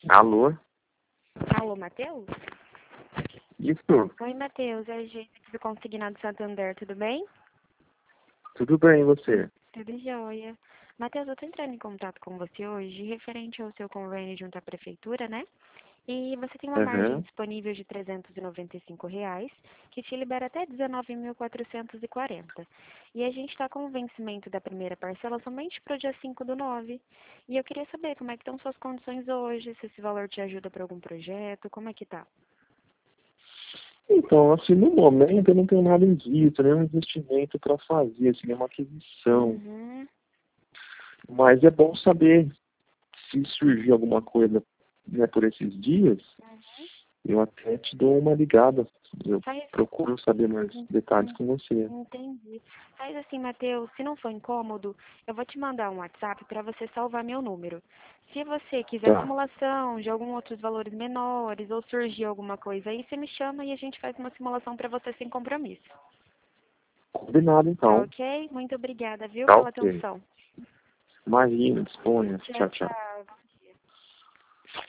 Alô? Alô, Matheus? Isso? Oi, Matheus. É a gente do Consignado Santander, tudo bem? Tudo bem, e você? Tudo jóia. Matheus, eu tô entrando em contato com você hoje referente ao seu convênio junto à prefeitura, né? E você tem uma margem Aham. disponível de R$ 395, que te libera até 19.440. E a gente está com o vencimento da primeira parcela somente para o dia 5/9. E eu queria saber como é que estão suas condições hoje, se esse valor te ajuda para algum projeto, como é que tá? Então, assim, no momento eu não tenho nada em vista, nenhum investimento para fazer, assim, nenhuma aquisição. Uhum. Mas é bom saber se surgir alguma coisa, né, por esses dias, eu até te dou uma ligada. Eu Faz. procuro saber mais detalhes com você. Entendi. Faz assim, Matheus, se não for incômodo, eu vou te mandar um WhatsApp para você salvar meu número. Se você quiser Tá. simulação de alguns outros valores menores ou surgir alguma coisa aí, você me chama e a gente faz uma simulação para você sem compromisso. Combinado, Tá então. ok? Muito obrigada, viu, Tá pela ok. atenção. Imagina, disponha. Tchau, Tchau, tchau. tchau.